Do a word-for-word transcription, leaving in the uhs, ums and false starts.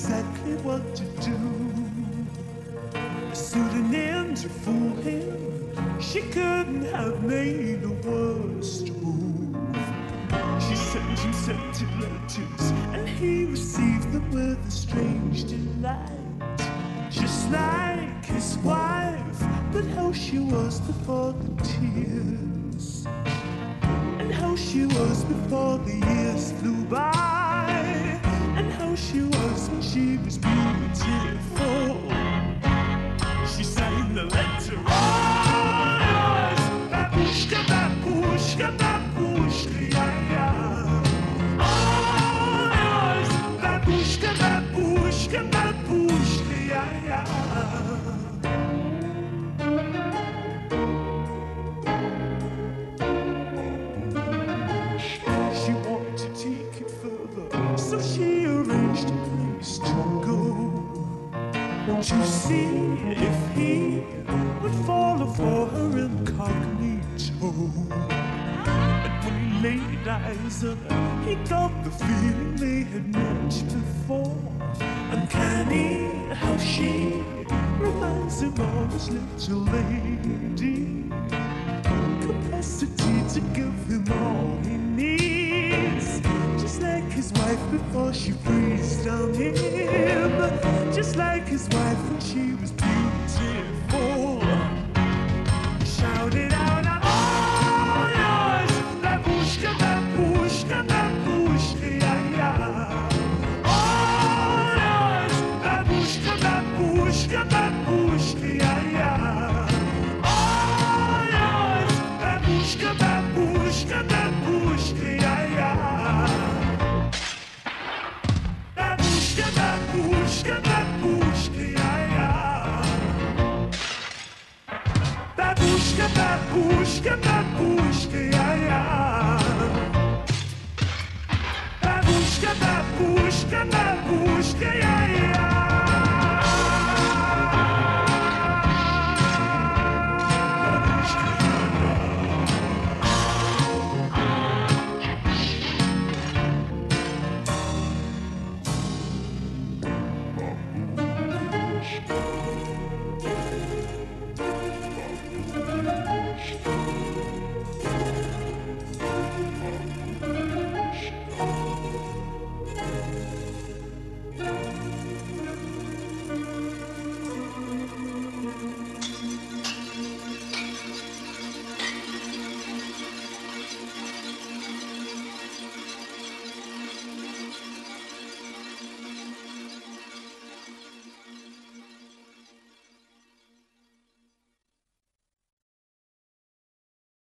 exactly what to do. Pseudonym to fool him, she couldn't have made a worse move. She sent him scented letters, and he received them with a strange delight. Just like his wife, but how she was before the tears, and how she was before the years flew by, and how she was when she was beautiful. She signed the letter. Oh, yes, babushka, babushka, babushka, yeah, yeah. Oh, yes, babushka, babushka, babushka, yeah, yeah. She wanted to take it further, so she arranged a place to go, to see if he would fall for her incognito. And when he laid eyes on her, he got the feeling they had met before. Uncanny how she reminds him of his little lady, capacity to give him all he needs, just like his wife before she breathed on him, just like his wife when she was beautiful. Shouted out, oh yes, babushka, babushka, babushka, yeah, yeah. Oh yes, babushka, babushka, babushka, yeah, yeah. Oh yes, babushka, babushka, babushka, yeah, yeah. Babushka, babushka, babushka, yeah, yeah. Babushka, babushka, babushka, yeah, yeah. Babushka, babushka, babushka, yeah.